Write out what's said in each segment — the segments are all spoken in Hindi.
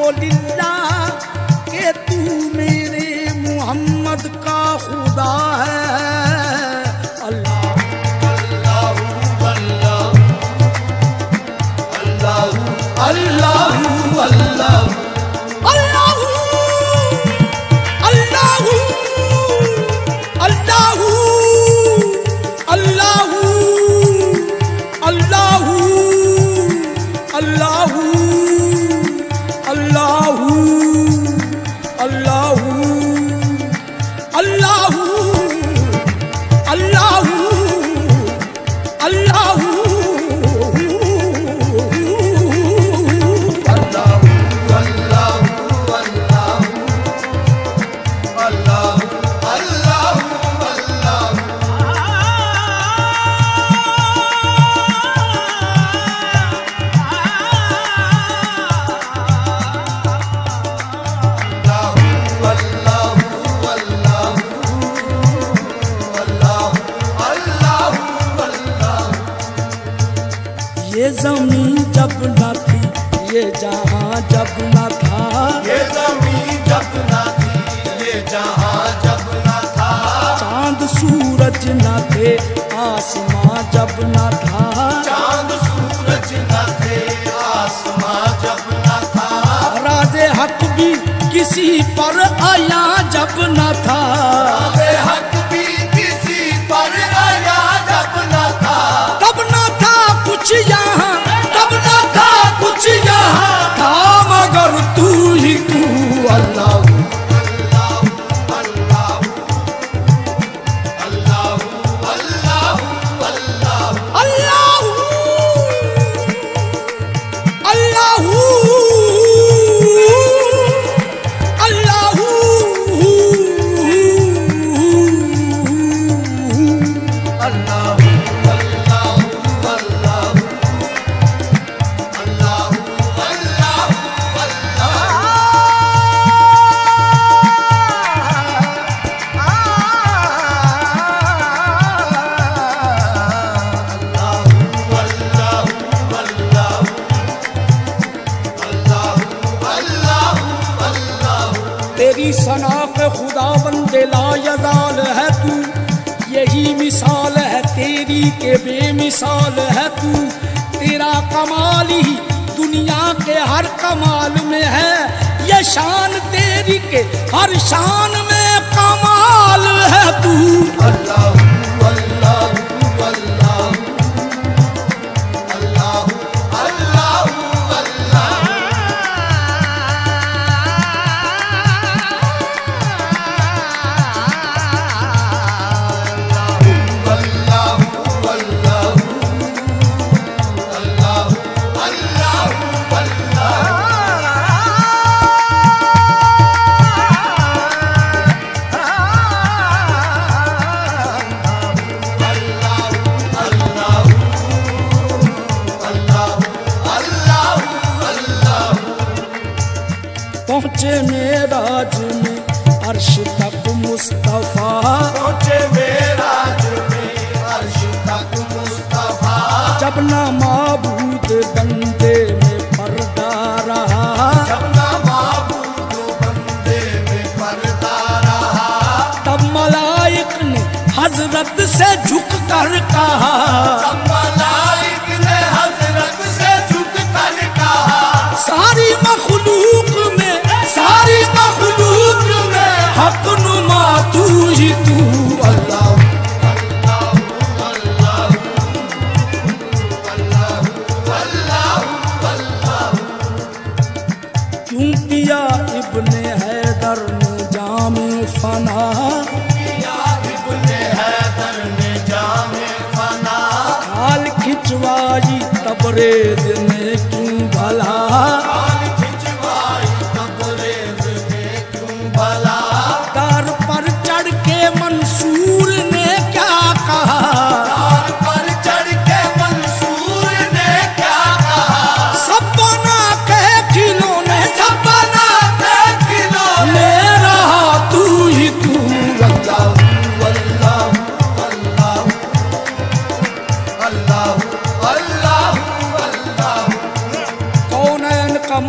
लिल्लाह के तू मेरे मोहम्मद का खुदा है। अल्लाह अल्लाह अल्लाह अल्लाह ये ज़मीं जब न थी, ये जहां जब न था, ये ज़मीं जब न थी, ये जहां जब न था, चांद सूरज न थे, आसमां जब न था, चांद सूरज न थे, आसमां जब न था, राज़े हक भी किसी पर आया जब न था, राज़े हक भी किसी पर आया जब न था, तब न था कुछ यहाँ, तब न था कुछ यहाँ, था मगर तू ही तू। अल्लाह तेरी सनाख खुदा बंदे लायज़ाल है तू, यही मिसाल है तेरी के बेमिसाल है तू। तेरा कमाल ही दुनिया के हर कमाल में है, ये शान तेरी के हर शान में कमाल है तू। अल्लाह अल्लाह अल्लाह पहुँचे मेराज में अर्श तक मुस्तफा, पहुँचे मेराज में अर्श तक मुस्तफा, जब ना माबूद बंदे में पर्दा रहा, जब ना माबूद बंदे में पर्दा रहा, तब मलाइक ने हजरत से झुक कर कहा, तब मलाइक ने हजरत से झुक कर कहा, सारी मखलूक में, सारी मखलूक में हक नुमा तू ही तू। अल्लाह क्यों किया इब्ने हैदर ने जामे फना, किया इब्ने हैदर ने जामे फना, खाल खिंचवाई तबरेज ने क्यों भला, खाल खिंचवाई तबरेज ने क्यों भला, तार पर चढ़ के मंसूर ने क्या कहा, तार पर चढ़ के मंसूर ने क्या कहा, सब बना के खिलौने, सब बना के खिलौने रहा तू ही तू। अल्लाह अल्लाह अल्लाह अल्लाह अल्लाह, कौनैन का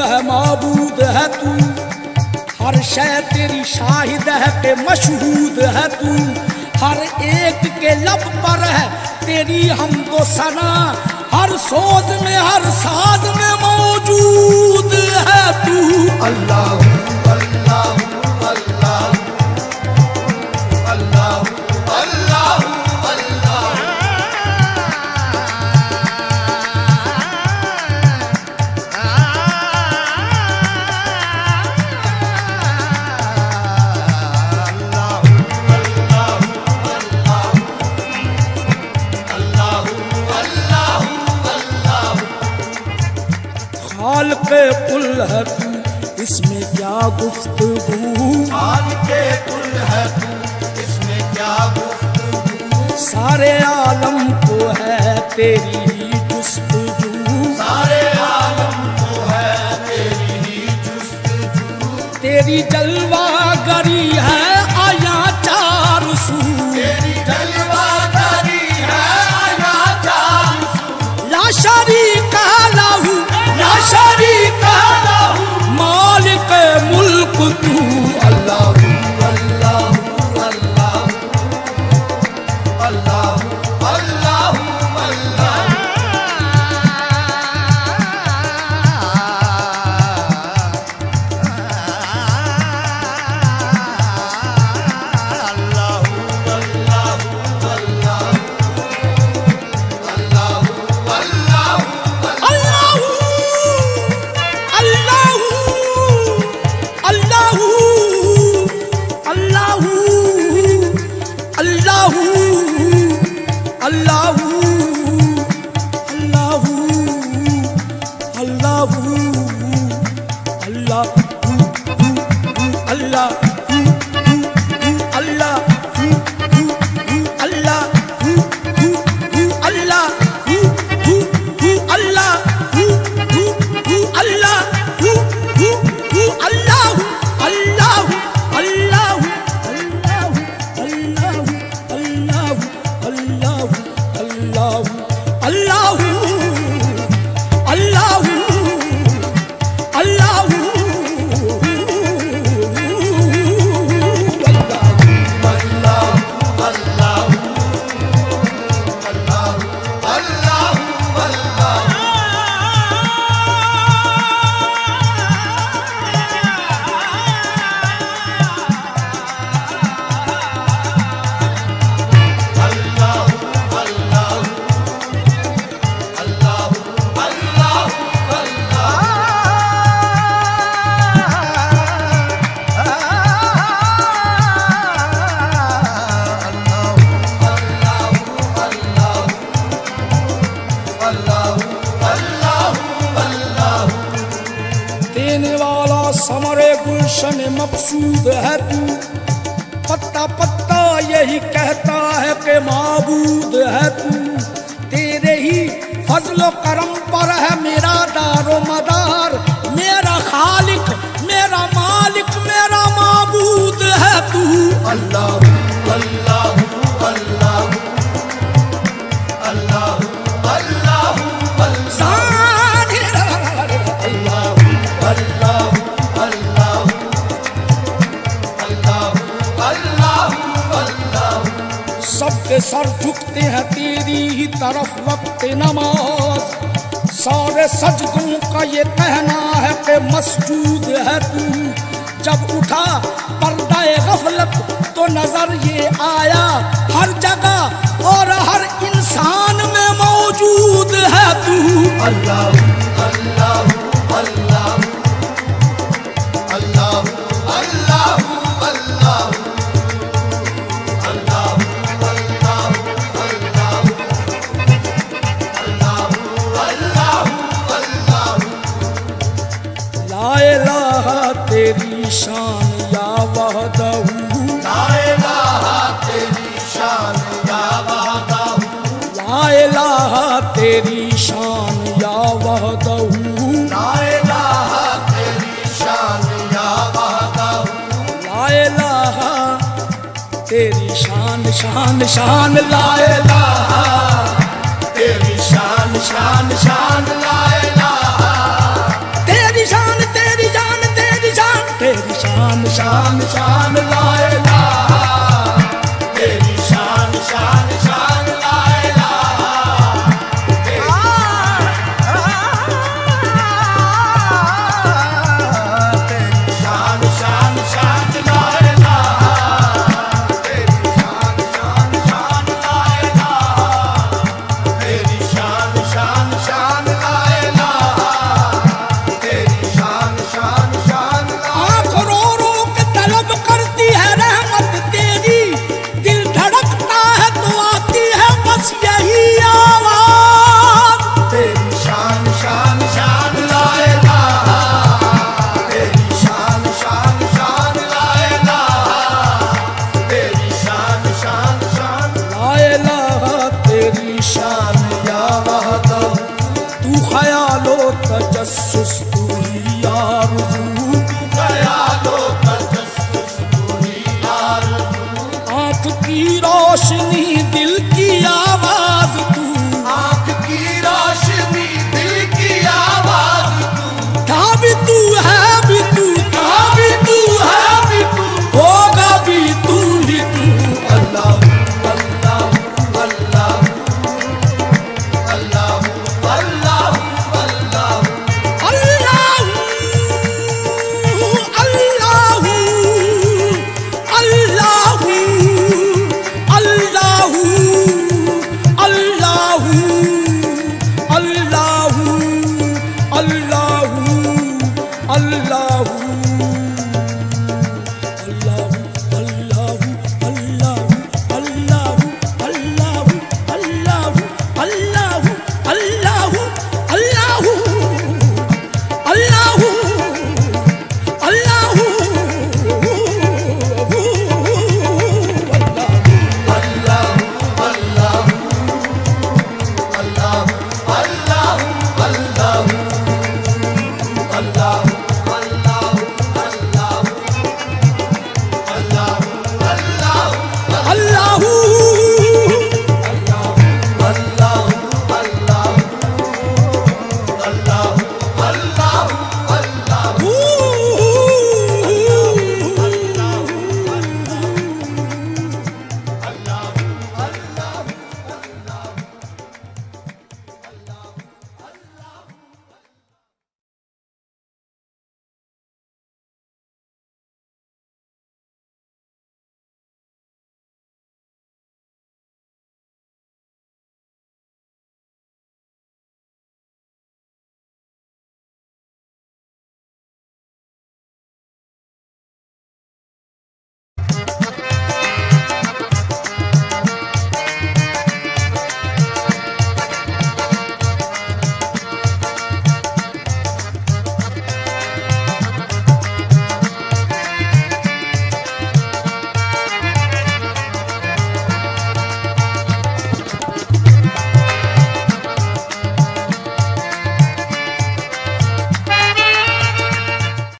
है माबूद है तू, हर शय तेरी शाहिद है के मशहूद है तू, हर एक के लब पर है तेरी हमदो सना, हर सोच में हर साज में मौजूद है तू। अल्लाह अल्लाह अल्लाह अल्लाह अल्लाह खालिक़े कुल है तू, इसमें क्या गुफ्तगू, खालिक़े कुल है तू, इसमें क्या गुफ्तगू, सारे आलम को है तेरी ही जुस्तजू, सारे आलम को है तेरी ही जुस्तजू, तेरी जलवागरी है आया चार सू, तेरी जलवागरी है आया चार सू, ला शरीका लहू ला शरीका लहू मालिक मुल्क तू। अल्लाह अल्लाह अल्लाह अल्लाह अल्लाह अल्लाह समरे गुलशन मकसूद है तू, पत्ता पत्ता यही कहता है कि माबूद है तू, तेरे ही फजलो करम पर है मेरा दारो मदार, मेरा खालिक मेरा मालिक मेरा माबूद है तू। अल्लाह अल्लाह अल्लाह अल्लाह अल्लाह सबके सर झुकते हैं तेरी ही तरफ वक्त नमाज, सारे सजदों का ये कहना है कि मसजूद है तू, जब उठा पर्दाए गफलत तो नजर ये आया हर जगह और हर इंसान में मौजूद है तू। अल्लाह अल्लाह अल्लाह अल्लाह अल्लाह तेरी शान या वहदहू, ला इलाहा तेरी शान या वहदहू, ला इलाहा तेरी शान या वहदहू, ला इलाहा तेरी शान या वहदहू, ला इलाहा तेरी शान शान शान, ला इलाहा तेरी शान शान शान, ला इलाहा तेरी शान शान शान शान ला इलाहा, तेरी शान शान शान ला इलाहा, तेरी शान शान शान ला इलाहा, तेरी शान शान शान ला इलाहा, तेरी शान शान शान ला इलाहा, तेरी शान शान शान ला। आँख रो रो के तलब करती है रहमत तेरी, दिल धड़कता है तो आती है बस यही आवाज। तेरी शान शान शान ला इलाहा, तेरी शान शान शान ला इलाहा, तेरी शान शान शान ला इलाहा तेरी शान या वहदहू, तू ख्यालो तजस्सुस तू ही आरज़ू, ख्यालो तजस्सुस तू ही आरज़ू, आँख की रोशनी दिल की आवाज तू, आँख की रोशनी दिल की आवाज तू, था भी तू है भी तू, था भी तू है भी तू, होगा भी तू ही तू। अल्लाह अल्लाह अल्लाह अल्लाह अल्लाह अल्लाह अल्लाह